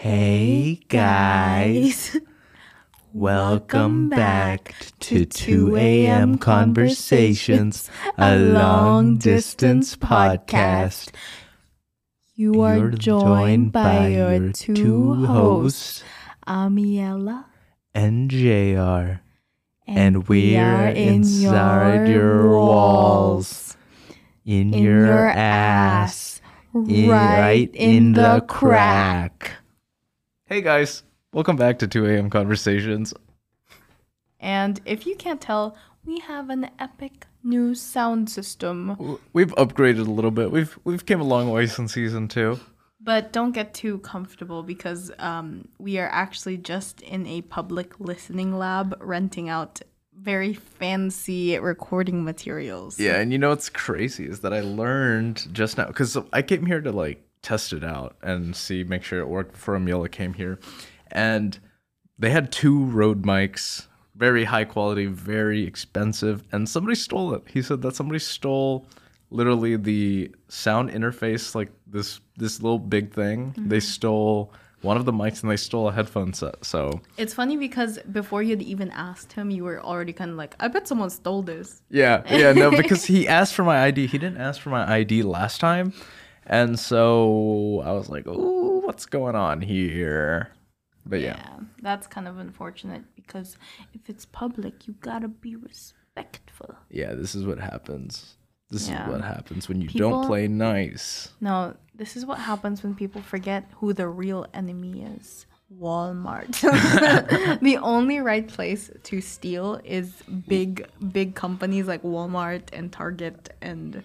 Hey guys, welcome back to 2 a.m. Conversations, a long distance podcast. You are You're joined by your two hosts, Amiela, and JR, and we're inside your walls, in your ass, right in the crack. Hey guys, welcome back to 2 a.m. Conversations. And if you can't tell, we have an epic new sound system. We've upgraded a little bit. We've came a long way since season 2. But don't get too comfortable because we are actually just in a public listening lab renting out very fancy recording materials. Yeah, and you know what's crazy is that I learned just now, because I came here to test it out and make sure it worked before Amelia came here. And they had 2 Rode mics, very high quality, very expensive, and somebody stole it. He said that somebody stole literally the sound interface, like this little big thing. Mm-hmm. They stole one of the mics and they stole a headphone set. So it's funny because before you'd even asked him, you were already kind of like, I bet someone stole this. Yeah, no, because he asked for my ID. He didn't ask for my ID last time. And so I was like, oh, what's going on here? But yeah, that's kind of unfortunate because if it's public, you gotta be respectful. Yeah, this is what happens. This is what happens when you don't play nice. No, this is what happens when people forget who the real enemy is. Walmart. The only right place to steal is big companies like Walmart and Target and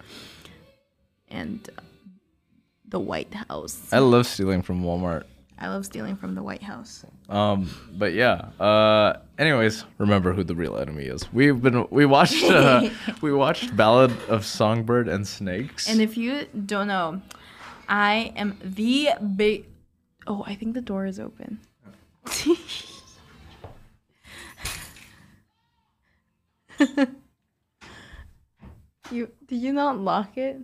the White House. I love stealing from Walmart. I love stealing from the White House. But yeah. Anyways, remember who the real enemy is. We watched Ballad of Songbird and Snakes. And if you don't know, I am the big. Oh, I think the door is open. Did you not lock it?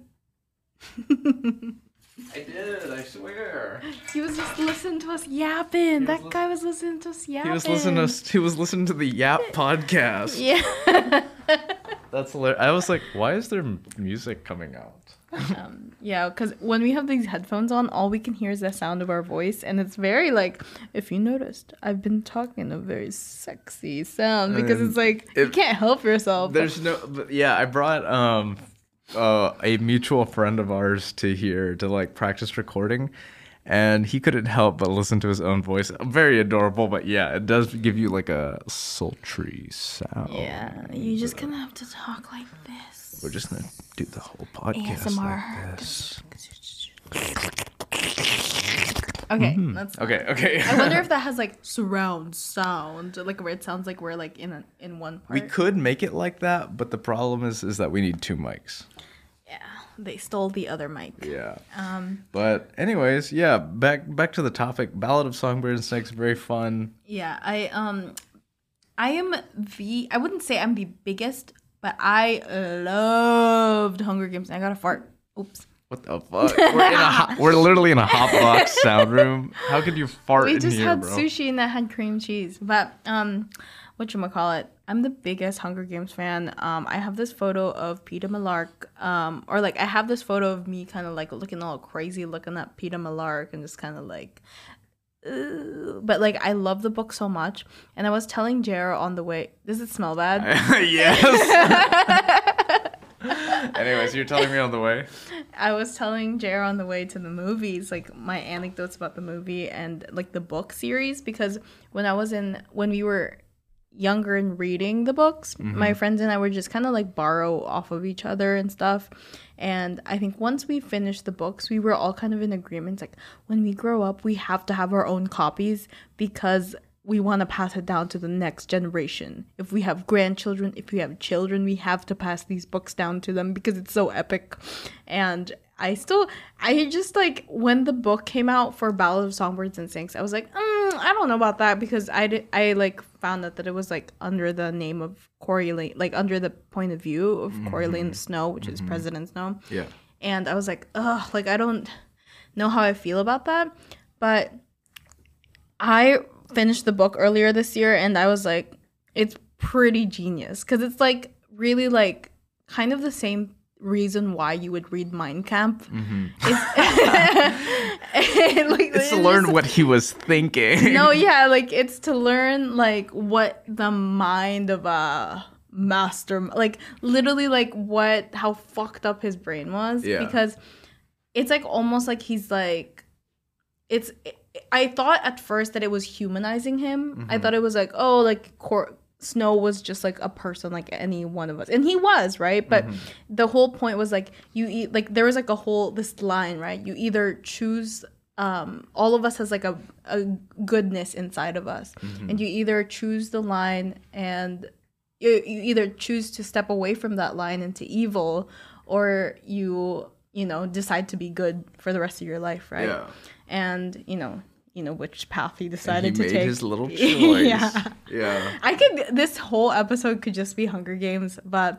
I did, I swear. He was just listening to us yapping. That guy was listening to us yapping. He was listening to the Yap podcast. Yeah. That's hilarious. I was like, why is there music coming out? Yeah, because when we have these headphones on, all we can hear is the sound of our voice, and it's very if you noticed, I've been talking a very sexy sound because it's you can't help yourself. I brought a mutual friend of ours to here to practice recording, and he couldn't help but listen to his own voice. Very adorable, but yeah, it does give you a sultry sound. Yeah, you just gonna have to talk like this. We're just gonna do the whole podcast ASMR. like this. Okay, that's okay. I wonder if that has surround sound, where it sounds like we're in one part. We could make it like that, but the problem is that we need 2 mics. Yeah, they stole the other mic. Yeah. But anyways, yeah, back to the topic. Ballad of Songbird and Snakes, very fun. Yeah, I wouldn't say I'm the biggest, but I loved Hunger Games. I got a fart. Oops. What the fuck? We're literally in a hot box sound room. How could you fart in here, bro? We just had sushi and that had cream cheese. But whatchamacallit, I'm the biggest Hunger Games fan. I have this photo of Peeta Mellark, I have this photo of me kind of looking all crazy, looking at Peeta Mellark and just kind of but I love the book so much. And I was telling Jara on the way, does it smell bad? Yes. Anyways, you're telling me on the way? I was telling Jara on the way to the movies, my anecdotes about the movie and the book series, because when we were younger and reading the books, my friends and I were just kind of borrow off of each other and stuff. And I think once we finished the books, we were all kind of in agreement, when we grow up, we have to have our own copies because we want to pass it down to the next generation. If we have grandchildren, if we have children, we have to pass these books down to them because it's so epic. And I just when the book came out for Ballad of Songbirds and Snakes, I was I don't know about that because I found out that it was under the name of Coriolan, under the point of view of Coriolan Snow, which is President Snow. Yeah. And I was ugh, I don't know how I feel about that. But I finished the book earlier this year, and I was like, it's pretty genius because it's like really like kind of the same reason why you would read Mein Kampf. It's to learn what he was thinking. No, yeah, like it's to learn like what the mind of a master, like literally like how fucked up his brain was. Yeah. Because it's like almost like he's like, I thought at first that it was humanizing him. I thought it was like, oh, like Snow was just like a person like any one of us, and he was, right? But the whole point was like like there was like this line, right? You either choose, all of us has like a goodness inside of us, and you either choose the line, and you either choose to step away from that line into evil, or you decide to be good for the rest of your life, right? Yeah. And you know which path he decided to take. He made his little choice. Yeah. This whole episode could just be Hunger Games, but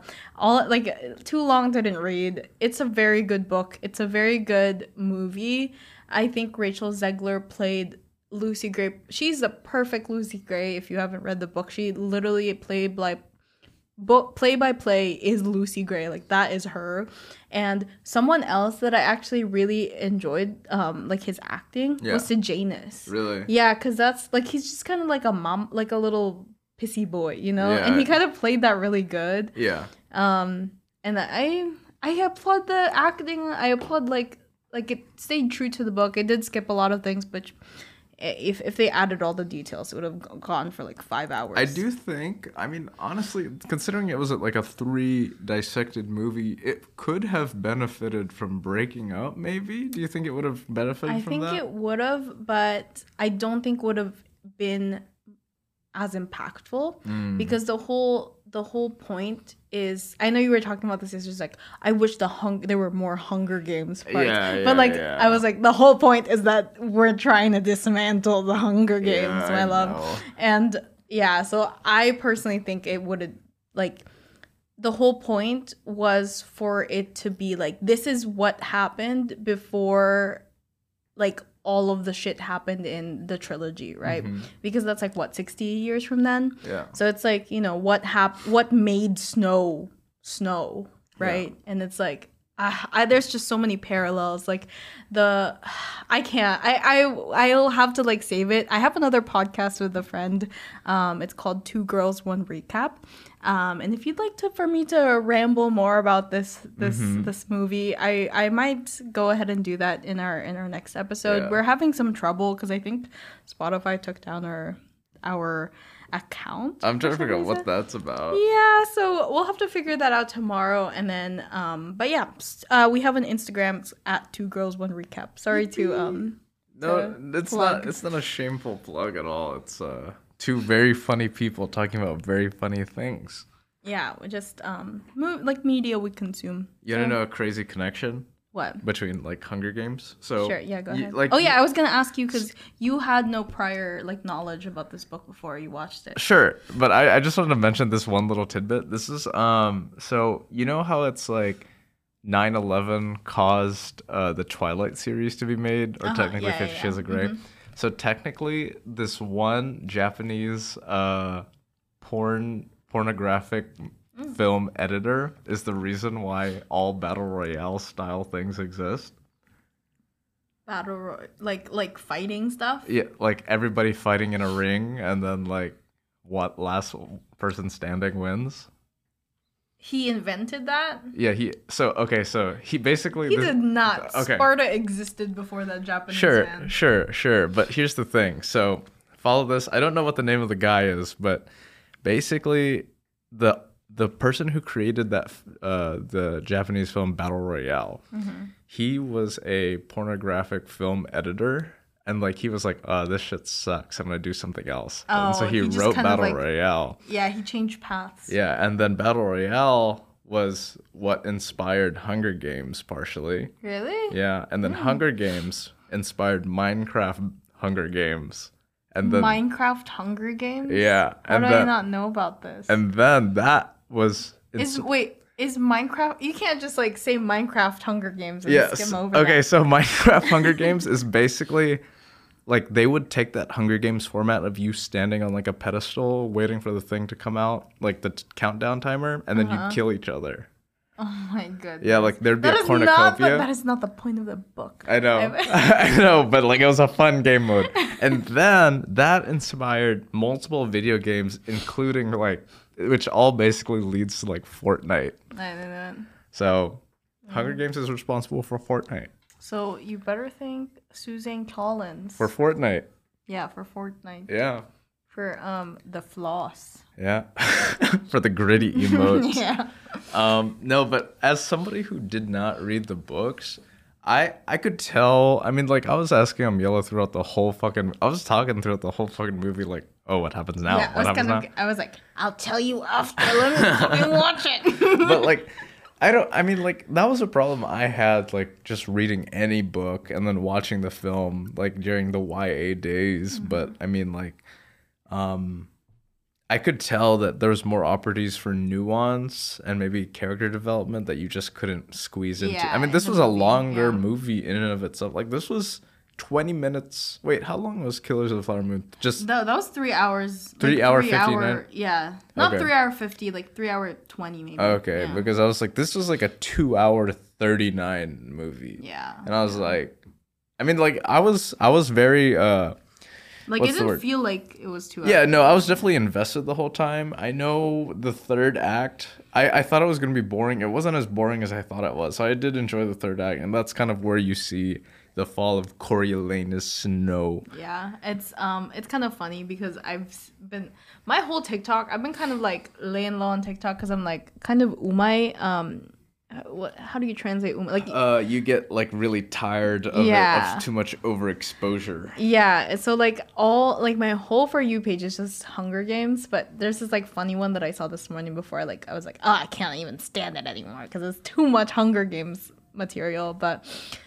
too long didn't read. It's a very good book. It's a very good movie. I think Rachel Zegler played Lucy Gray. She's a perfect Lucy Gray. If you haven't read the book, she literally played like play by play is Lucy Gray. Like that is her. And someone else that I actually really enjoyed like his acting was Sejanus. Really? Yeah, because that's like he's just kind of like a mom, like a little pissy boy, and he kind of played that really good. Yeah. And I applaud the acting. I applaud like it stayed true to the book. It did skip a lot of things, but if they added all the details, it would have gone for like 5 hours. I do think, I mean, honestly, considering it was like a 3 dissected movie, it could have benefited from breaking up, maybe? Do you think it would have benefited from that? I think it would have, but I don't think would have been as impactful because the whole point is, I know you were talking about this, it's just like I wish there were more Hunger Games parts. I was like, the whole point is that we're trying to dismantle the Hunger Games, my love. And so I personally think it would have, like, the whole point was for it to be like, this is what happened before like all of the shit happened in the trilogy, right? Because that's like what, 60 years from then? Yeah. So it's like, what made Snow, right? Yeah. And it's like there's just so many parallels. Like I'll have to like save it. I have another podcast with a friend. It's called 2 Girls, 1 Recap. And if you'd like for me to ramble more about this movie, I might go ahead and do that in our next episode. Yeah. We're having some trouble because I think Spotify took down our account. I'm trying to figure out what that's about. Yeah, so we'll have to figure that out tomorrow. And then, but yeah, we have an Instagram. It's at 2 Girls, 1 Recap. Sorry to no, it's plug. It's not a shameful plug at all. It's 2 very funny people talking about very funny things. Yeah, we just like media we consume. You want to know a crazy connection? What? Between like Hunger Games. So sure, yeah, go ahead. I was gonna ask you because you had no prior like knowledge about this book before you watched it. Sure, but I just wanted to mention this one little tidbit. This is so you know how it's like 9/11 caused the Twilight series to be made, or technically 50 Shades of Grey. So technically, this one Japanese pornographic film editor is the reason why all battle royale style things exist. Like fighting stuff? Yeah, like everybody fighting in a ring, and then like what last person standing wins. He invented that? Yeah, he basically he did not. Okay. Sparta existed before that Japanese man. Sure. But here's the thing. So follow this. I don't know what the name of the guy is, but basically the person who created that the Japanese film Battle Royale, he was a pornographic film editor, and like he was like, this shit sucks, I'm gonna do something else. And so he wrote Battle Royale. Yeah, he changed paths. Yeah, and then Battle Royale was what inspired Hunger Games partially. Really? Yeah, and then Hunger Games inspired Minecraft Hunger Games. And then Minecraft Hunger Games? Yeah. How do I not know about this? And then that was... Is Minecraft... You can't just like say Minecraft Hunger Games and skim over Okay, that. so Minecraft Hunger Games is basically like they would take that Hunger Games format of you standing on like a pedestal waiting for the thing to come out, like the countdown timer, and then you kill each other. Oh my goodness. Yeah, like there'd be That a is cornucopia. that is not the point of the book. I know. I know, but like it was a fun game mode. And then that inspired multiple video games, including like, which all basically leads to like Fortnite. I don't know. So Hunger Games is responsible for Fortnite. So you better thank Suzanne Collins. For Fortnite. Yeah, for Fortnite. Yeah. For the floss. Yeah. For the gritty emotes. Yeah. No, but as somebody who did not read the books, I could tell. I mean, like I was asking Amiela throughout the whole fucking. I was talking throughout the whole fucking movie, like, oh, what happens now? Yeah, What happens now? I was like, I'll tell you after. Let me fucking watch it. But like, I mean, like that was a problem I had, like just reading any book and then watching the film, like during the YA days. But I mean, like, I could tell that there was more opportunities for nuance and maybe character development that you just couldn't squeeze into. Yeah, I mean, this in was the a movie, longer yeah. movie in and of itself. Like this was 20 minutes. Wait, how long was Killers of the Flower Moon? Just No, that was 3 hours. 3 hour 59? Yeah. Not Okay. 3 hour 50, like 3 hour 20 maybe. okay, Yeah. because I was like, this was like a 2 hour 39 movie. Yeah. And I was like, I mean, like I was very Like what's it the didn't word? feel like it was 2 hours. yeah, no, I was definitely invested the whole time. I know the third act, I thought it was gonna be boring. It wasn't as boring as I thought it was. So I did enjoy the third act, and that's kind of where you see the fall of Coriolanus Snow. Yeah, it's kind of funny because my whole TikTok, I've been kind of like laying low on TikTok because I'm like kind of umai. How do you translate umai? Like You get like really tired of Yeah. of too much overexposure. yeah, so like all like my whole For You page is just Hunger Games, but there's this like funny one that I saw this morning before I was like, oh, I can't even stand it anymore because it's too much Hunger Games material. But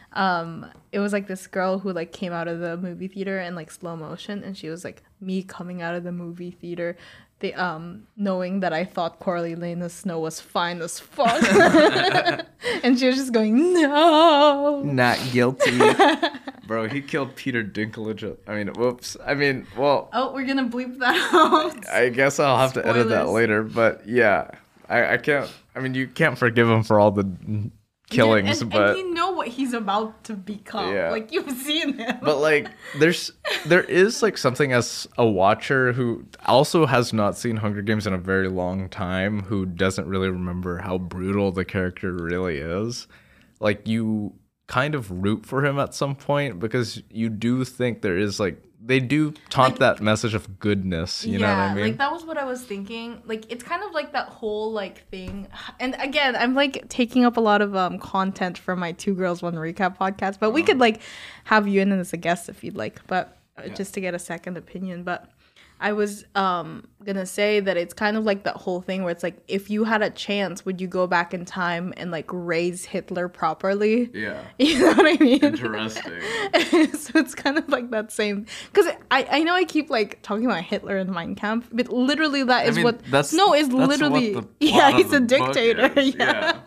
it was like this girl who like came out of the movie theater in like slow motion, and she was like, me coming out of the movie theater, the knowing that I thought Coriolanus Snow was fine as fuck, and she was just going, no. Not guilty. Bro, he killed Peter Dinklage. I mean, whoops. I mean, well, Oh, we're gonna bleep that out. I guess I'll have to edit that Spoilers. later. But yeah, I can't. I mean, you can't forgive him for all the killings, and but you know what he's about to become. Yeah. Like you've seen him. but like there is like something as a watcher who also has not seen Hunger Games in a very long time, who doesn't really remember how brutal the character really is. Like you kind of root for him at some point because you do think there is like they do taunt Like- that message of goodness, you know what I mean? like that was what I was thinking. Like it's kind of like that whole like thing. And again, I'm like taking up a lot of content from my Two Girls One Recap podcast, but we could like have you in as a guest if you'd like, but just to get a second opinion. But I was gonna say that it's kind of like that whole thing where it's like, if you had a chance, would you go back in time and like raise Hitler properly? Yeah. You know what I mean? Interesting. So it's kind of like that same, because I know I keep like talking about Hitler and Mein Kampf, but literally that is mean, what that's literally what the yeah, plot he's of a the book dictator. is, Yeah.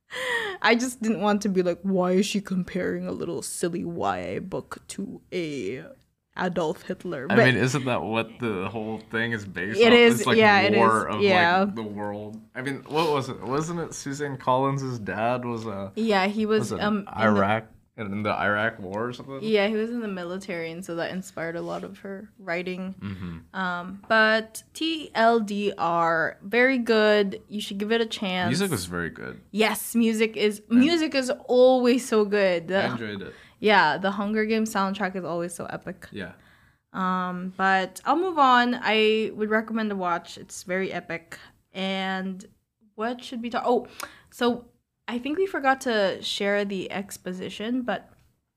I just didn't want to be like, why is she comparing a little silly YA book to a Adolf Hitler? I But mean, isn't that what the whole thing is based on? It is, It's like yeah, it war is, of yeah. like the world. I mean, what was it? Wasn't it Suzanne Collins' dad was a yeah, he was was it in Iraq in the Iraq War or something? Yeah, he was in the military, and so that inspired a lot of her writing. Mm-hmm. But TLDR, very good. You should give it a chance. Music was very good. Yes, music is always so good. I enjoyed it. Yeah, the Hunger Games soundtrack is always so epic. Yeah. But I'll move on. I would recommend to watch. It's very epic. And what should we talk? Oh, so I think we forgot to share the exposition, but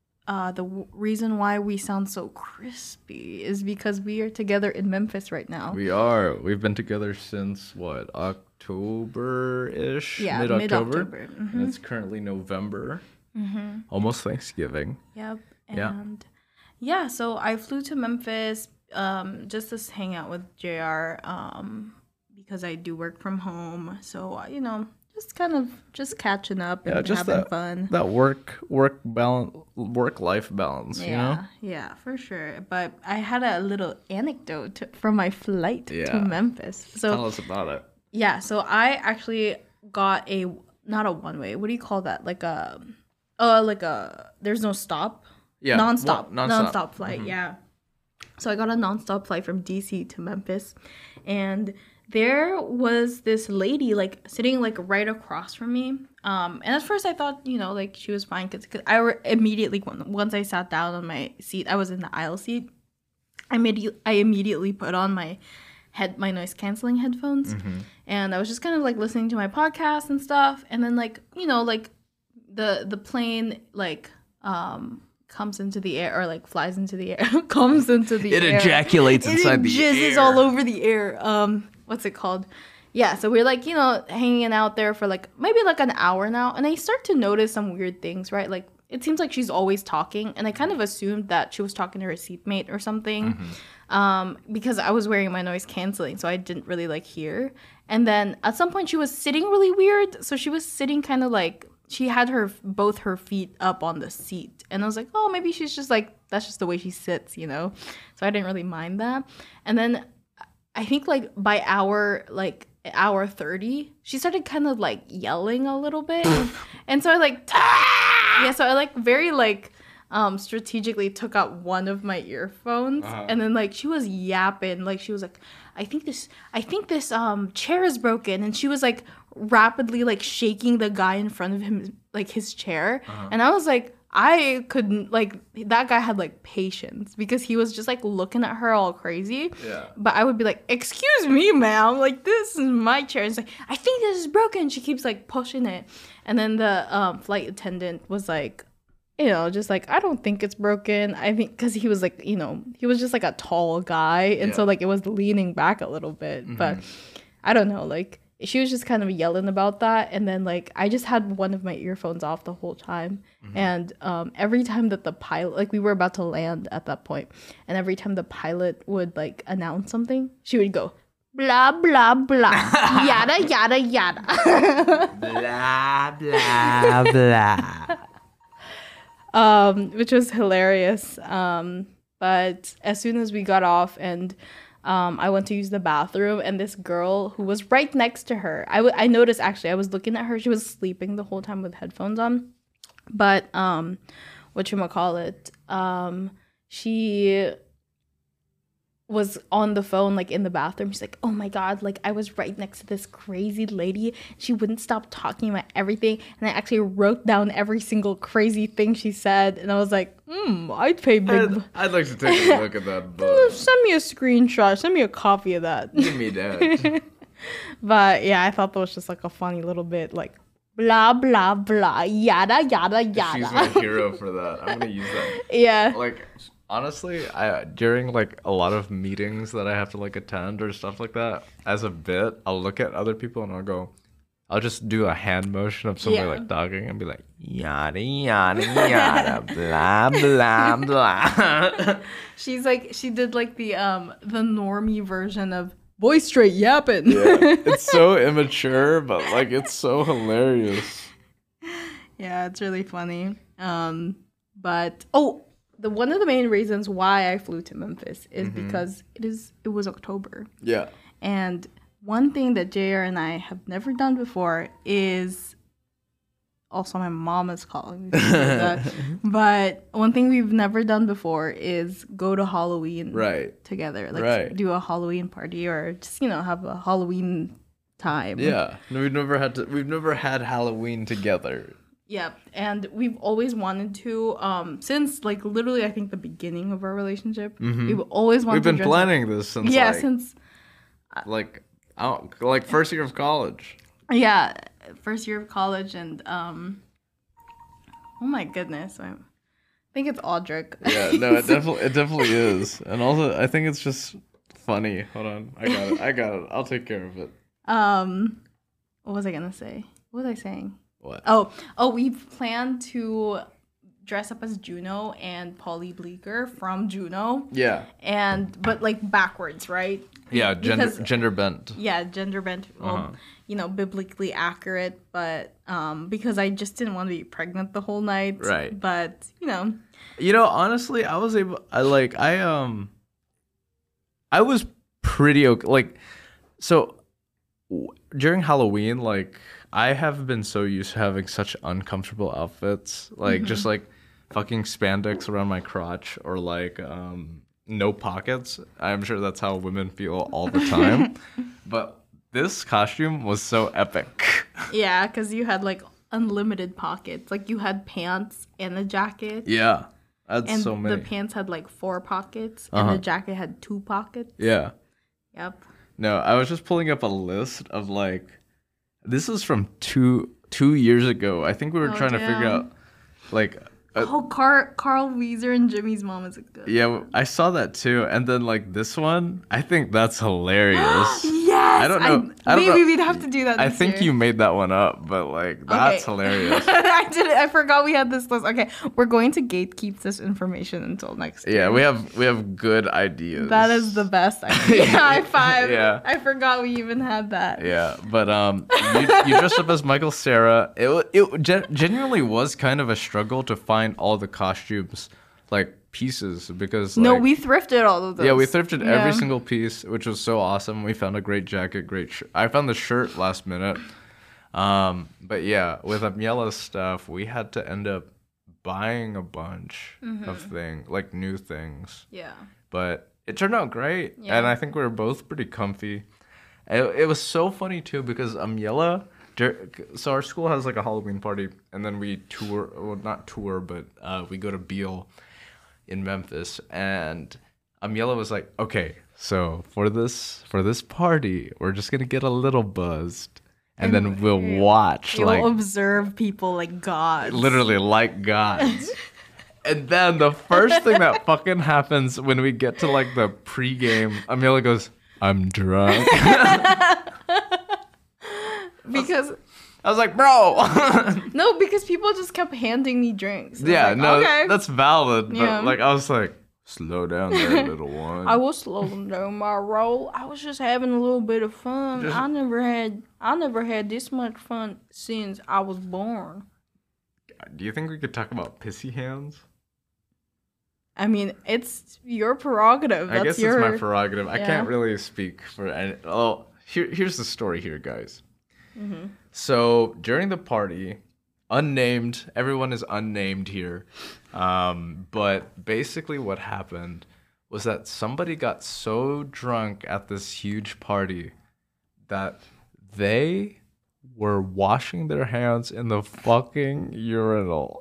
reason why we sound so crispy is because we are together in Memphis right now. We are. We've been together since what, October-ish? Yeah, Mid-October. mid-October. And it's currently November. Almost Thanksgiving. Yep. Yeah. And yeah, so I flew to Memphis just to hang out with JR because I do work from home. So, just kind of just catching up and just having that fun. that work balance, work life balance. You know. Yeah, for sure. But I had a little anecdote from my flight to Memphis. So tell us about it. Yeah, so I actually got not a one way. What do you call that? Like a there's no stop. Yeah, nonstop flight. Yeah. So I got a nonstop flight from DC to Memphis, and there was this lady like sitting like right across from me. And at first I thought, like she was fine because immediately once I sat down on my seat, I was in the aisle seat. I immediately put on my noise canceling headphones, and I was just kind of like listening to my podcast and stuff. And then like like the plane like comes into the air, or like flies into the air, comes into the air. It ejaculates inside the air. It jizzes all over the air. What's it called? Yeah, so we're like, hanging out there for like maybe like an hour now, and I start to notice some weird things, right? Like it seems like she's always talking, and I kind of assumed that she was talking to her seatmate or something, because I was wearing my noise canceling, so I didn't really like hear. And then at some point she was sitting really weird, so she was sitting kind of like she had both her feet up on the seat, and I was like, oh, maybe she's just like, that's just the way she sits, so I didn't really mind that. And then I think like by hour 30, she started kind of like yelling a little bit, and so I like so I like very like strategically took out one of my earphones, and then like she was yapping, like she was like, I think this chair is broken, and she was like rapidly like shaking the guy in front of him, like his chair, and I was like, I couldn't, like, that guy had like patience because he was just like looking at her all crazy. Yeah. But I would be like, excuse me, ma'am, like this is my chair. And it's like, I think this is broken. She keeps like pushing it, and then the flight attendant was like, just like, I don't think it's broken. I think because he was like, he was just like a tall guy, and so like it was leaning back a little bit, but I don't know, like she was just kind of yelling about that. And then like I just had one of my earphones off the whole time, and every time that the pilot, like we were about to land at that point, and every time the pilot would like announce something, she would go blah blah blah yada yada yada blah blah blah, which was hilarious. But as soon as we got off and I went to use the bathroom, and this girl who was right next to her, I noticed, actually, I was looking at her. She was sleeping the whole time with headphones on. But whatchamacallit, she was on the phone, like in the bathroom. She's like, oh my God, like I was right next to this crazy lady. She wouldn't stop talking about everything. And I actually wrote down every single crazy thing she said. And I was like, I'd pay big. I'd like to take a look at that book. Send me a screenshot. Send me a copy of that. Give me that. But yeah, I thought that was just like a funny little bit, like blah, blah, blah, yada, yada, yada. She's my hero for that. I'm going to use that. Yeah. Like, honestly, during like a lot of meetings that I have to like attend or stuff like that, as a bit, I'll look at other people and I'll just do a hand motion of somebody like talking and be like, yada, yada, yada, blah, blah, blah. She's like, she did like the normie version of boy straight yapping. Yeah, it's so immature, but like it's so hilarious. Yeah, it's really funny. But one of the main reasons why I flew to Memphis is because it was October. Yeah. And one thing that JR and I have never done before is, also my mom is calling me to do that, but one thing we've never done before is go to Halloween together. Like do a Halloween party, or just, have a Halloween time. Yeah. No, we've never had Halloween together. Yeah, and we've always wanted to, since like literally I think the beginning of our relationship. We've always wanted. We've been planning this since since first year of college. Yeah, first year of college, and oh my goodness, I think it's Audric. Yeah, no, it definitely is, and also I think it's just funny. Hold on, I got it. I'll take care of it. What was I gonna say? What was I saying? What? Oh, we've planned to dress up as Juno and Polly Bleecker from Juno. Yeah. But like backwards, right? Yeah, Because- gender bent. Yeah, gender bent, well, biblically accurate, but because I just didn't want to be pregnant the whole night. Right. But, Honestly, I was pretty okay. Like, so during Halloween, like, I have been so used to having such uncomfortable outfits, like just like fucking spandex around my crotch or like no pockets. I'm sure that's how women feel all the time. But this costume was so epic. yeah, because you had like unlimited pockets. Like you had pants and a jacket. Yeah. That's And so many. the pants had like 4 pockets, and the jacket had 2 pockets. Yeah. Yep. No, I was just pulling up a list of like, this is from two years ago. I think we were trying to figure damn. out like, Carl Weezer and Jimmy's mom is a good. yeah, I saw that too. And then like this one, I think that's hilarious. Yes. I don't know. I don't maybe know. we'd have to do that. I this think year. you made that one up, but like that's hilarious. I did it. I forgot we had this list. Okay, we're going to gatekeep this information until next year. Yeah, we have good ideas. That is the best idea. High five. Yeah. I forgot we even had that. Yeah, but you dressed up as Michael Cera. It genuinely was kind of a struggle to find all the costumes, like pieces, because No, like, we thrifted all of those. yeah, we thrifted every Yeah. single piece, which was so awesome. We found a great jacket, great shirt. I found the shirt last minute. But yeah, with Amiela's stuff, we had to end up buying a bunch of things, like new things. Yeah. But it turned out great, Yeah. and I think we were both pretty comfy. It was so funny too because Amiela, so our school has like a Halloween party, and then we tour, well not tour, but we go to Beale in Memphis, and Amiela was like, okay, so for this party, we're just gonna get a little buzzed, and then we'll watch You'll like observe people like gods. literally like gods. And then the first thing that fucking happens when we get to like the pregame, Amelia goes, I'm drunk. Because I was like, bro. no, because people just kept handing me drinks. I was Yeah, like, no, okay. that's valid. But Yeah. like, I was like, slow down there, little one. I was slowing down my roll. I was just having a little bit of fun. I never had this much fun since I was born. Do you think we could talk about pissy hands? I mean, it's your prerogative. I guess That's it's my prerogative. I Yeah. can't really speak for any. Oh, here's the story here, guys. Mm-hmm. So during the party, unnamed, everyone is unnamed here. But basically what happened was that somebody got so drunk at this huge party that they were washing their hands in the fucking urinal.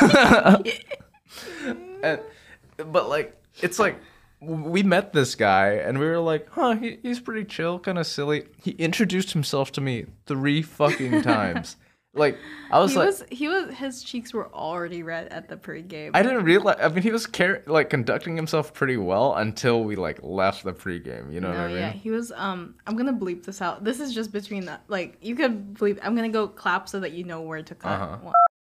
But like, it's like, we met this guy and we were like, huh, he's pretty chill, kind of silly. He introduced himself to me 3 fucking times. Like, I was His cheeks were already red at the pregame. I didn't realize, I mean, he was conducting himself pretty well until we like left the pregame, you know what I mean? Yeah, he was. I'm gonna bleep this out. This is just between that. Like, you could bleep. I'm gonna go clap so that you know where to cut. Uh-huh.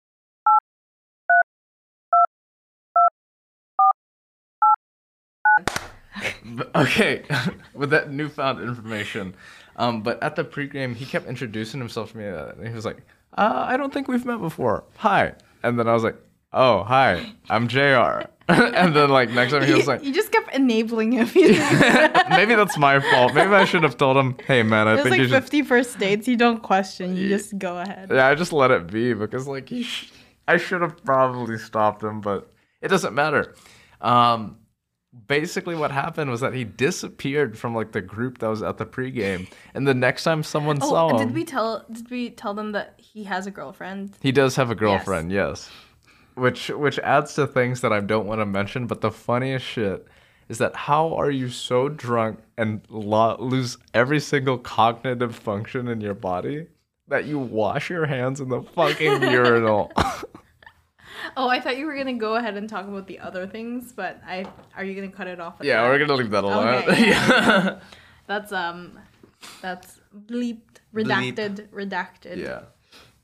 Okay, with that newfound information. But at the pregame, he kept introducing himself to me, and he was like, I don't think we've met before. Hi. And then I was like, oh, hi, I'm JR. And then like next time he was like, You just kept enabling him. maybe that's my fault. Maybe I should have told him, hey man, I It's think like you should. 50 first dates. You don't question. You just go ahead. Yeah, I just let it be because like I should have probably stopped him, but it doesn't matter. Basically what happened was that he disappeared from like the group that was at the pregame, and the next time someone saw him, did we tell them that he has a girlfriend? he does have a girlfriend, yes. Which adds to things that I don't want to mention, but the funniest shit is that how are you so drunk and lose every single cognitive function in your body that you wash your hands in the fucking urinal? Oh, I thought you were gonna go ahead and talk about the other things, but are you gonna cut it off? At Yeah, that? we're gonna leave that alone. Okay, Yeah. That's bleeped, redacted, redacted. Yeah.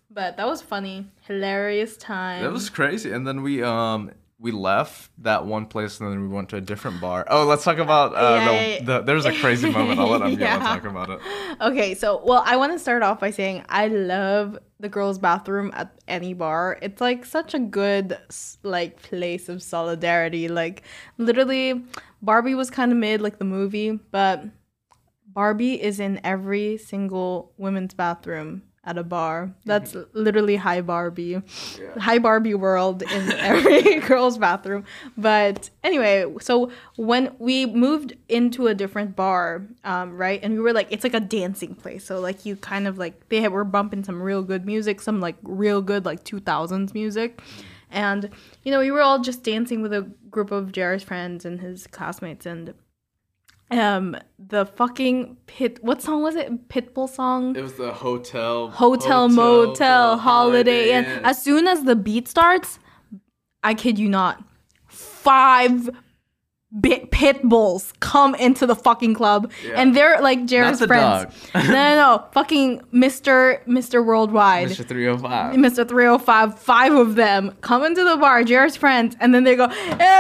But that was funny. Hilarious time. That was crazy. And then we left that one place and then we went to a different bar. Oh, let's talk about there's a crazy moment. I'll let Amyela talk about it. Okay, so well, I want to start off by saying I love the girls' bathroom at any bar. It's like such a good like place of solidarity. Like literally, Barbie was kind of mid, like the movie, but Barbie is in every single women's bathroom at a bar. That's literally Hi Barbie. Hi Barbie world in every girl's bathroom. But anyway, so when we moved into a different bar, right, and we were like, it's like a dancing place. So like you kind of like, were bumping some real good music, some like real good like 2000s music. And, you know, we were all just dancing with a group of Jared's friends and his classmates, and the fucking what song was it? Pitbull song? It was the Hotel Motel Holiday Inn. As soon as the beat starts, I kid you not, 5 pit bulls come into the fucking club, and they're like Jared's friends. No, fucking Mr. Worldwide, Mr. 305, Mr. 305. 5 of them come into the bar, Jared's friends, and then they go,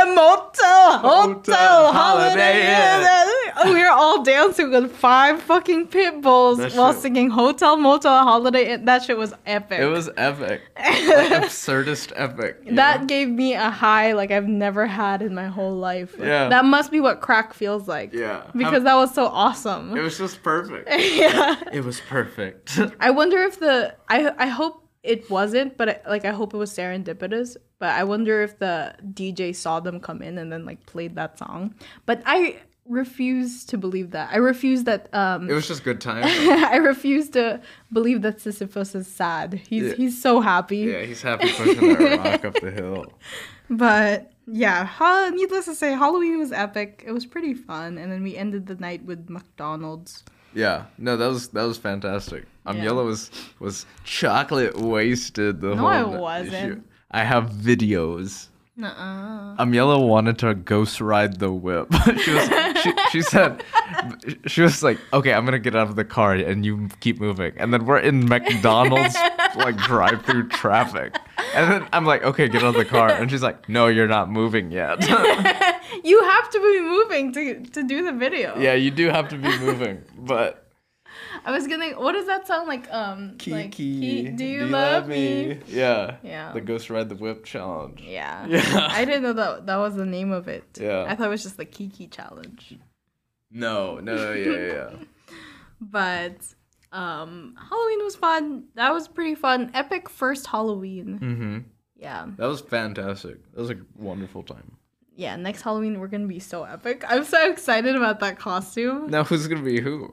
Hotel Holiday Inn. We were all dancing with 5 fucking pit bulls while singing Hotel Motel Holiday Inn. That shit was epic. It was epic. Like, absurdist epic. That gave me a high like I've never had in my whole life. Yeah. That must be what crack feels like. Yeah. Because that was so awesome. It was just perfect. Yeah. It was perfect. I wonder if I hope it wasn't, but I hope it was serendipitous. But I wonder if the DJ saw them come in and then like played that song. But I refuse to believe that. I refuse that. It was just good time. I refuse to believe that Sisyphus is sad. He's so happy. Yeah, he's happy pushing that rock up the hill. But yeah, needless to say, Halloween was epic. It was pretty fun, and then we ended the night with McDonald's. Yeah, no, that was fantastic. Amyela was chocolate wasted the whole night. No, I wasn't. I have videos. Nuh-uh. Amyela wanted to ghost ride the whip. she said, she was like, okay, I'm gonna get out of the car and you keep moving. And then we're in McDonald's like drive-through traffic. And then I'm like, okay, get out of the car. And she's like, no, you're not moving yet. You have to be moving to do the video. Yeah, you do have to be moving, but. I was gonna. What does that sound like? Kiki, like, do you love me? Yeah. Yeah. The Ghost Ride the Whip challenge. Yeah. Yeah. I didn't know that was the name of it. Yeah. I thought it was just the Kiki challenge. No, yeah. But Halloween was fun. That was pretty fun. Epic first Halloween. Mm-hmm. Yeah. That was fantastic. That was a wonderful time. Yeah, next Halloween we're gonna be so epic. I'm so excited about that costume. Now who's gonna be who?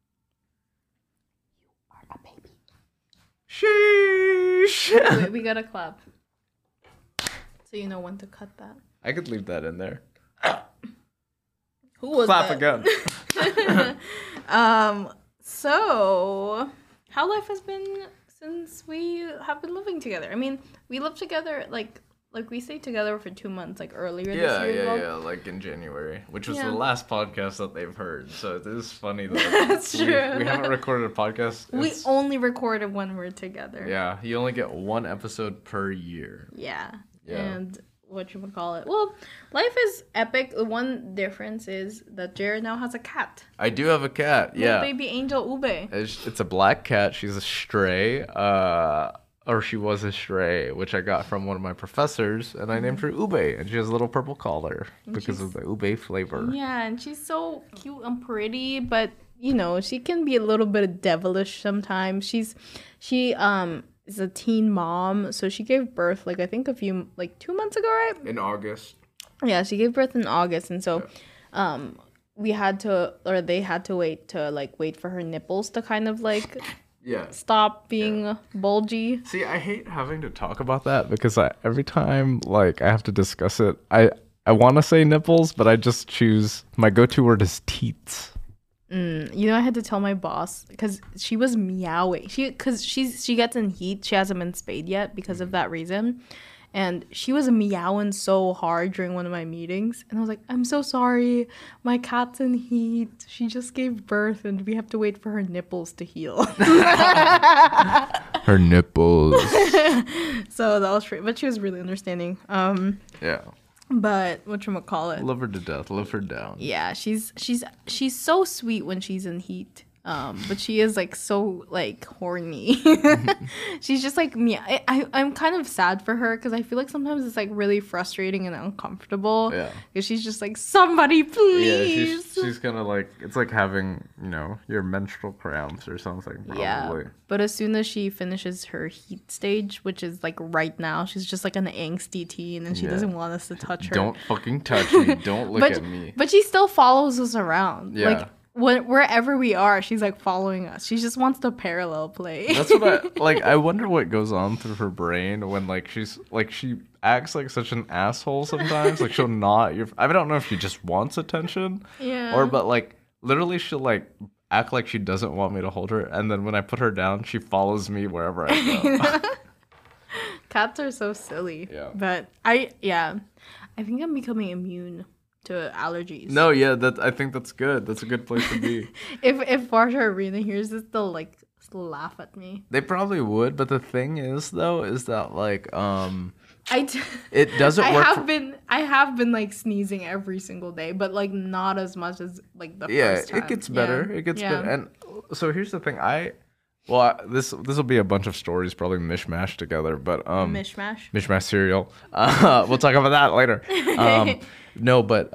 Sheesh. Wait, we gotta clap. So you know when to cut that. I could leave that in there. Who was clap that? again. So how life has been since we have been living together. I mean, we lived together like we stayed together for 2 months, like earlier this year. Yeah, like in January, which was the last podcast that they've heard. So it is funny that That's true. We haven't recorded a podcast. We only recorded when we're together. Yeah, you only get 1 episode per year. Yeah. And whatchamacallit. Well, life is epic. The one difference is that Jared now has a cat. I do have a cat, Little baby angel Ube. It's a black cat. She's a stray. Or she was a stray, which I got from one of my professors, and I named her Ube, and she has a little purple collar because of the Ube flavor. Yeah, and she's so cute and pretty, but you know, she can be a little bit devilish sometimes. She is a teen mom, so she gave birth I think 2 months ago, right? In August. Yeah, she gave birth in August, and so they had to wait for her nipples to kind of stop being bulgy. See, I hate having to talk about that because every time I have to discuss it, I want to say nipples, but I just choose my go-to word is teats. You know, I had to tell my boss because she was meowing. She gets in heat. She hasn't been spayed yet because of that reason. And she was meowing so hard during one of my meetings. And I was like, I'm so sorry. My cat's in heat. She just gave birth and we have to wait for her nipples to heal. Her nipples. So that was but she was really understanding. Yeah. But whatchamacallit? Love her to death. Love her down. Yeah, she's so sweet when she's in heat. But she is like so like horny. She's just like me. I'm kind of sad for her because I feel like sometimes it's like really frustrating and uncomfortable. Yeah. Because she's just like, somebody please. Yeah, she's kind of like, it's like having, your menstrual cramps or something, probably. Yeah. But as soon as she finishes her heat stage, which is like right now, she's just like an angsty teen and she doesn't want us to touch her. Don't fucking touch me. Don't look at me. But she still follows us around. Yeah. Like, wherever we are, she's like following us. She just wants to parallel play. That's what I wonder what goes on through her brain when she acts like such an asshole sometimes. Like she'll not, I don't know if she just wants attention. Yeah. But like literally she'll like act like she doesn't want me to hold her. And then when I put her down, she follows me wherever I go. Cats are so silly. Yeah. But I think I'm becoming immune to allergies. No, yeah, I think that's good. That's a good place to be. if Varsha Arena hears this, they'll like laugh at me. They probably would, but the thing is though, is that like it doesn't I work. I have been like sneezing every single day, but like not as much as like the first time. It gets better. Yeah. It gets better. And so here's the thing. This will be a bunch of stories probably mishmashed together, but mishmash cereal. We'll talk about that later. No, but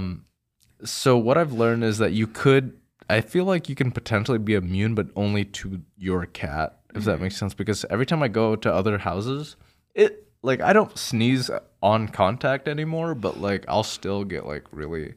so what I've learned is that I feel like you can potentially be immune, but only to your cat, if that makes sense. Because every time I go to other houses, I don't sneeze on contact anymore, but like I'll still get like really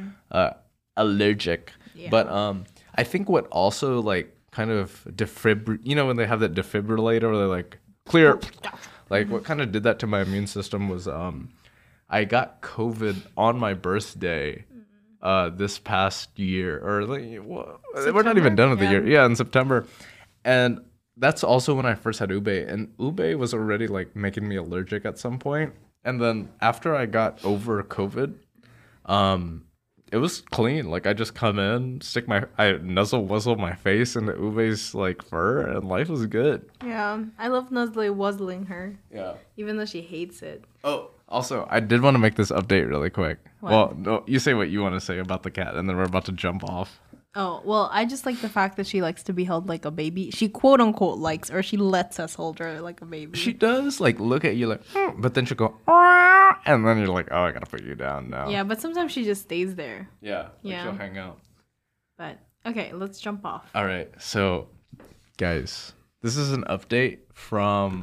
allergic. Yeah. But I think what also like kind of when they have that defibrillator where they're like clear, like what kind of did that to my immune system was I got COVID on my birthday this past year, or we're not even done with the year. Yeah, in September. And that's also when I first had Ube, and Ube was already like making me allergic at some point. And then after I got over COVID, it was clean. Like I just come in, I nuzzle wuzzle my face into Ube's like fur, and life was good. Yeah, I love nuzzling wuzzling her. Yeah, even though she hates it. Oh, also, I did want to make this update really quick. What? Well, no, you say what you want to say about the cat, and then we're about to jump off. Oh, well, I just like the fact that she likes to be held like a baby. She quote unquote likes, or she lets us hold her like a baby. She does like look at you like, but then she'll go, and then you're like, oh, I gotta put you down now. Yeah, but sometimes she just stays there. Yeah, she'll hang out. But okay, let's jump off. All right, so guys, this is an update from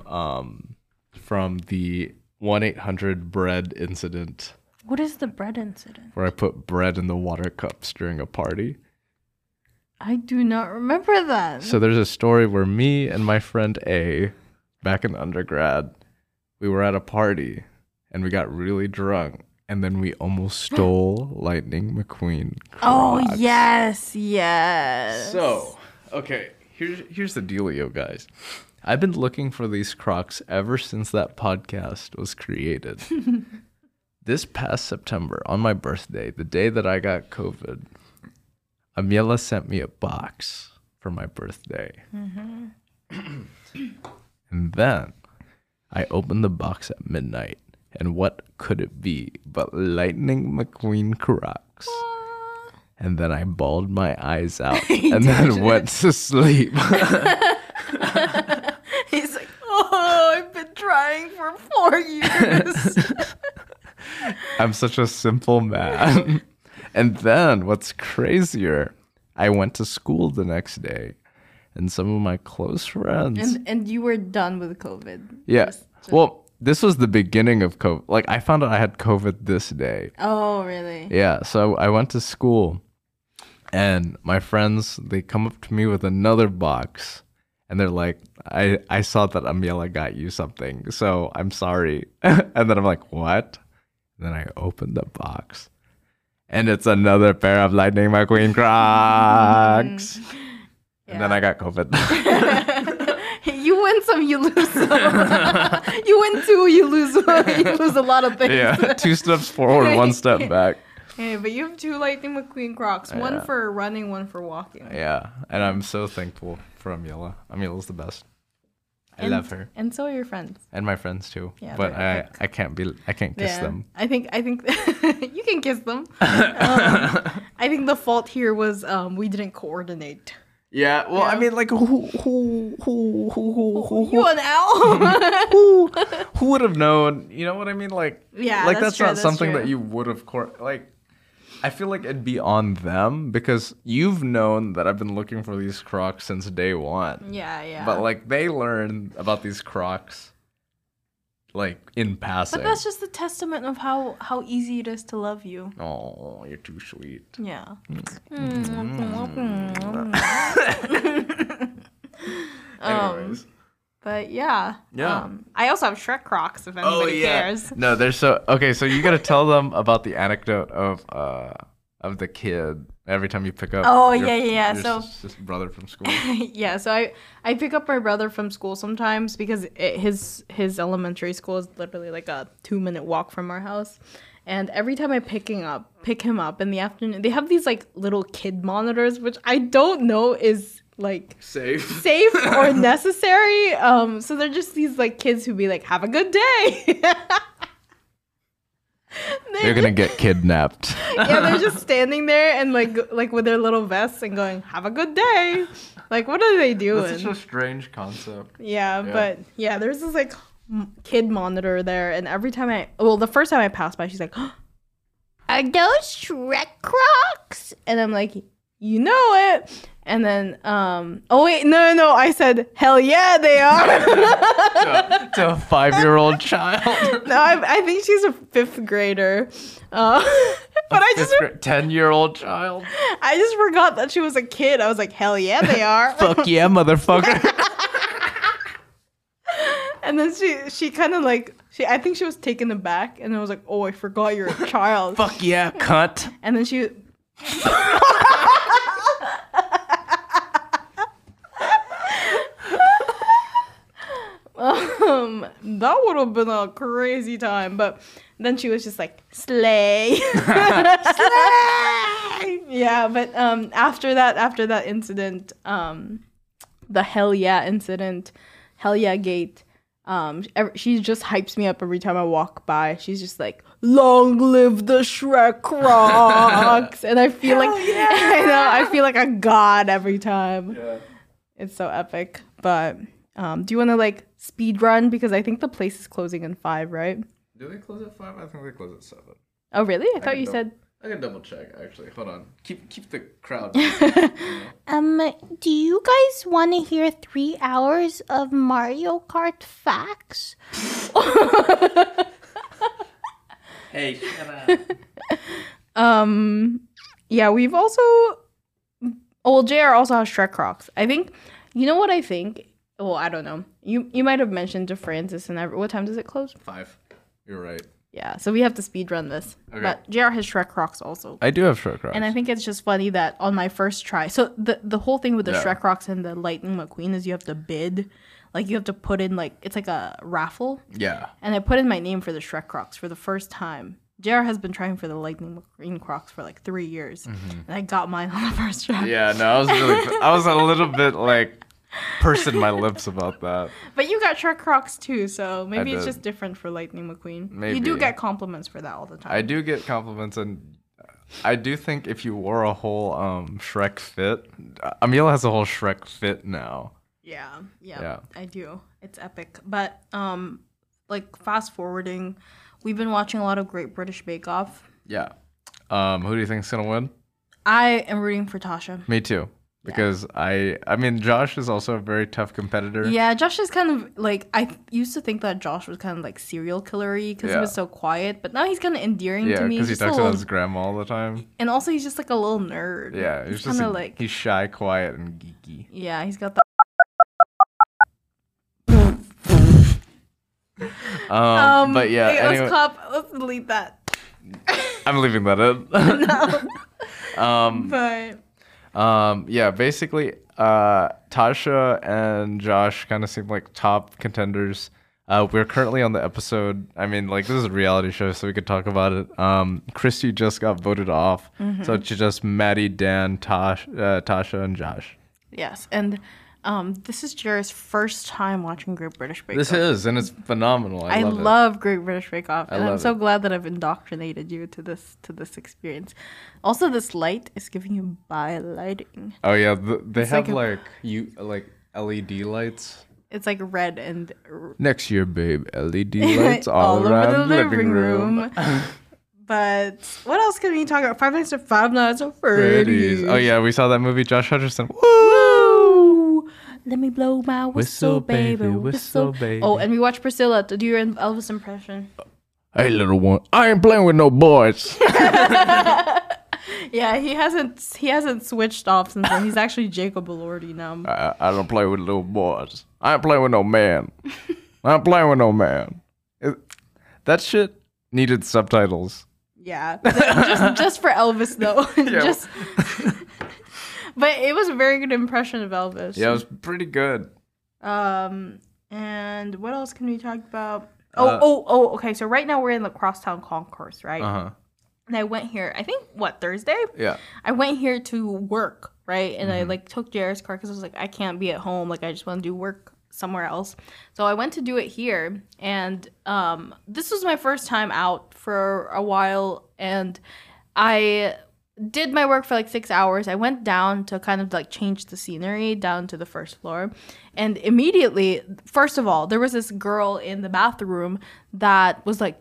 the 1-800-bread incident. What is the bread incident? Where I put bread in the water cups during a party. I do not remember that. So there's a story where me and my friend A, back in undergrad, we were at a party and we got really drunk, and then we almost stole Lightning McQueen Crocs. Oh, yes. So, okay, here's the dealio, guys. I've been looking for these Crocs ever since that podcast was created. This past September, on my birthday, the day that I got COVID, Amiela sent me a box for my birthday. Mm-hmm. And then I opened the box at midnight. And what could it be but Lightning McQueen Crocs? And then I bawled my eyes out and then went to sleep. He's like, oh, I've been trying for 4 years. I'm such a simple man. And then what's crazier, I went to school the next day, and some of my close friends. And you were done with COVID. Yeah. Well, this was the beginning of COVID. Like, I found out I had COVID this day. Oh, really? Yeah. So I went to school, and my friends, they come up to me with another box. And they're like, I saw that Amiela got you something, so I'm sorry. And then I'm like, what? And then I opened the box. And it's another pair of Lightning McQueen Crocs. And then I got COVID. You win some, you lose some. You win two, you lose one. You lose a lot of things. Yeah, 2 steps forward, 1 step back. Hey, but you have 2 Lightning McQueen Crocs. One for running, one for walking. Yeah, and I'm so thankful for Amiela. Amiela's the best. I love her. And so are your friends. And my friends too. Yeah, but they're I can't kiss them. I think you can kiss them. I think the fault here was we didn't coordinate. Yeah, well, I mean, like, who You and Al? who would have known? You know what I mean? Like, Yeah, like that's that's true, not that's something true. that you would have like. I feel like it'd be on them because you've known that I've been looking for these Crocs since day one. Yeah. But like, they learned about these Crocs, like in passing. But that's just a testament of how easy it is to love you. Oh, you're too sweet. Yeah. Anyways. But yeah. Yeah. I also have Shrek Crocs if anybody cares. No, they're so okay. So you gotta tell them about the anecdote of the kid every time you pick up. Oh, your- yeah. your So- brother from school. Yeah, so I pick up my brother from school sometimes because his elementary school is literally like a 2-minute walk from our house. And every time I pick him up in the afternoon, they have these like little kid monitors, which I don't know is like Safe. or necessary. So they're just these like kids who be like, have a good day. They're gonna get kidnapped. Yeah, they're just standing there and like with their little vests and going, have a good day. Like, what are they doing? That's such a strange concept. Yeah, Yeah. but yeah, there's this like kid monitor there, and every time the first time I passed by, she's like, "Are those Shrek Crocs?" And I'm like, "You know it." And then, oh wait, no, I said, "Hell yeah, they are." To a 5-year-old child. No, I think she's a 5th grader. But I just 10-year-old child. forgot that she was a kid. I was like, "Hell yeah, they are." Fuck yeah, motherfucker. And then she kind of like I think she was taken aback, and I was like, "Oh, I forgot you're a child." Fuck yeah, cunt. And then she. That would have been a crazy time, but then she was just like slay. Slay! Yeah, but after that incident, the hell yeah incident, hell yeah gate, she just hypes me up every time I walk by. She's just like, long live the Shrek Crocs. And I feel like I feel like a god every time. Yeah. It's so epic. But do you want to like speed run, because I think the place is closing in 5, right? Do they close at 5? I think they close at 7. Oh really? I thought you said. I can double check actually. Hold on. Keep the crowd. Do you guys want to hear 3 hours of Mario Kart facts? Hey, shut up. Yeah, we've also. Well, JR also has Shrek Crocs. I think. You know what I think? Well, I don't know. You might have mentioned to Francis and what time does it close? 5. You're right. Yeah, so we have to speed run this. Okay. But JR has Shrek Crocs also. I do have Shrek Crocs. And I think it's just funny that on my first try, so the whole thing with the Yeah. Shrek Crocs and the Lightning McQueen is you have to bid. Like, you have to put in, like, it's like a raffle. Yeah. And I put in my name for the Shrek Crocs for the first time. JR has been trying for the Lightning McQueen Crocs for like 3 years. And I got mine on the first try. Yeah, no, I was a little bit like pursing my lips about that. But you got Shrek Crocs too, so maybe it's did. just different for Lightning McQueen. You Maybe. do get compliments for that all the time. I do get compliments, and I do think if you wore a whole Shrek fit, Amelia has a whole Shrek fit now. Yeah, I do. It's epic. But like fast forwarding, we've been watching a lot of Great British Bake Off. Yeah. Who do you think's gonna win? I am rooting for Tasha. Me too. Because I mean, Josh is also a very tough competitor. Yeah, Josh is kind of like, I used to think that Josh was kind of like serial killery because he was so quiet, but now he's kind of endearing Yeah, to me. because he He's just a talks little- about his grandma all the time. and also he's just like a little nerd. Yeah, he's just kind of like, he's shy, quiet, and geeky. yeah, he's got the. But yeah, hey, anyway, let's delete that. I'm leaving that in. But Yeah, basically, Tasha and Josh kind of seem like top contenders. We're currently on the episode. I mean, like, this is a reality show, so we could talk about it. Christy just got voted off, so it's just Maddie, Dan, Tasha, and Josh. yes, and This is Jared's first time watching Great British Bake This Off. is, and it's phenomenal. I love it. love Great British Bake Off, and I'm love so it. glad that I've indoctrinated you to this experience. Also, this light is giving you bi lighting. Oh yeah, they It's have like like LED lights. It's like red and Next year, babe, LED lights all, over around the living room. But what else can we talk about? Five Nights at Freddy's. Freddy's. Oh yeah, we saw that movie. Josh Hutcherson. Woo! Let me blow my whistle, baby, whistle, baby. Oh, and we watched Priscilla to do your Elvis impression. Hey, little one, I ain't playing with no boys. Yeah, he hasn't switched off since then. He's actually Jacob Elordi now. I don't play with little boys. I ain't playing with no man. I ain't playing with no man. That shit needed subtitles. Yeah, just for Elvis though. Just, but it was a very good impression of Elvis. Yeah, it was pretty good. And what else can we talk about? Okay. So right now we're in the Crosstown Concourse, right? Uh-huh. And I went here. I think Thursday. Yeah. I went here to work, right? And I like took Jared's car because I was like, I can't be at home. Like I just want to do work somewhere else. So I went to do it here, and this was my first time out for a while, and I did my work for like 6 hours. I went down to kind of like change the scenery down to the first floor, and immediately, first of all, there was this girl in the bathroom that was like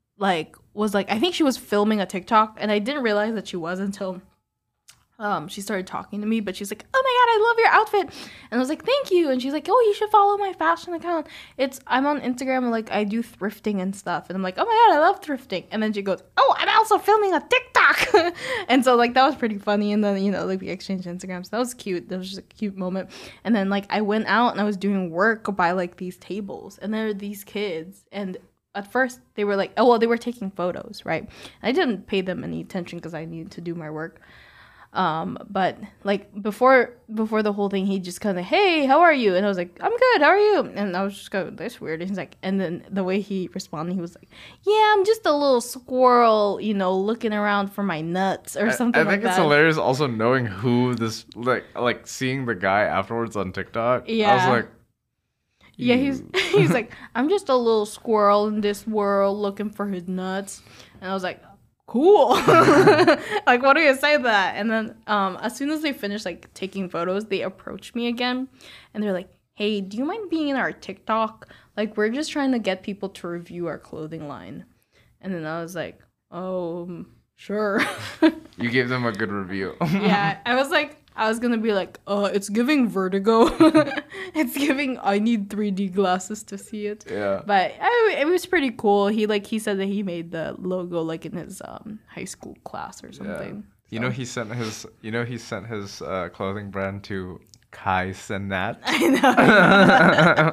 I think she was filming a TikTok, and I didn't realize that she was until she started talking to me. But she's like, "Oh my god, I love your outfit," and I was like, "Thank you." And she's like, "Oh, you should follow my fashion account. I'm on Instagram, and like I do thrifting and stuff." And I'm like, "Oh my god, I love thrifting." And then she goes, "Oh, I'm also filming a TikTok," and so like that was pretty funny. And then like we exchanged Instagrams. So that was cute. That was just a cute moment. And then like I went out and I was doing work by like these tables, and there were these kids, and at first they were like, they were taking photos, right? I didn't pay them any attention because I needed to do my work. But like before the whole thing, he just kind of, "Hey, how are you?" And I was like, "I'm good. How are you?" And I was just going, "That's weird." And he's like, and then the way he responded, he was like, "Yeah, I'm just a little squirrel, looking around for my nuts or something." I think it's hilarious also knowing who this like seeing the guy afterwards on TikTok. Yeah. I was like, yeah, he's like, "I'm just a little squirrel in this world looking for his nuts." And I was like, cool. Like, what do you say to that? And then as soon as they finished like taking photos, they approached me again, and they're like, "Hey, do you mind being in our TikTok? Like, we're just trying to get people to review our clothing line." And then I was like, "Oh, sure." you gave them a good review. Yeah, I was gonna be like, it's giving Vertigo. It's giving, I need 3D glasses to see it. Yeah. But it was pretty cool. He said that he made the logo like in his high school class or something. Yeah. He sent his clothing brand to Kai Cenat. I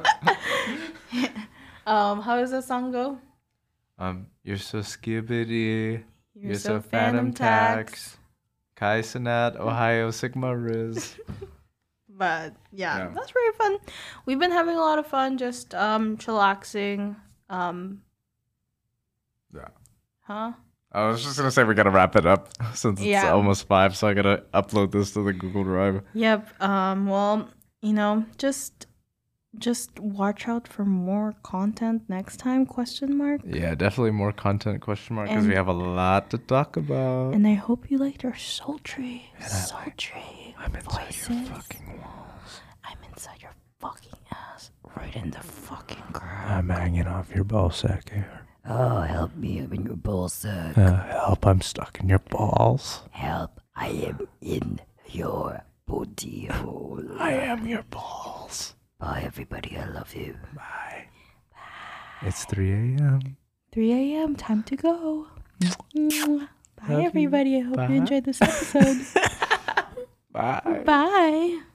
know. How does that song go? You're so skibbity. You're so Phantom Tax. Kai Cenat, Ohio Sigma Riz. But yeah, that's very fun. We've been having a lot of fun, just chillaxing. Yeah. Huh? I was just gonna say we gotta wrap it up since it's almost 5, so I gotta upload this to the Google Drive. Yep. Well, just watch out for more content next time, ? Yeah, definitely more content, ? Because we have a lot to talk about. And I hope you liked our sultry I'm inside voices. your fucking walls. I'm inside your fucking ass, right in the fucking ground. I'm hanging off your ballsack here. Oh, help me, I'm in your ballsack. Help, I'm stuck in your balls. Help, I am in your booty hole. I am your balls. Bye, everybody, I love you. Bye. It's 3 a.m. 3 a.m. Time to go. Bye, Love you. everybody. I hope Bye. you enjoyed this episode. Bye. Bye.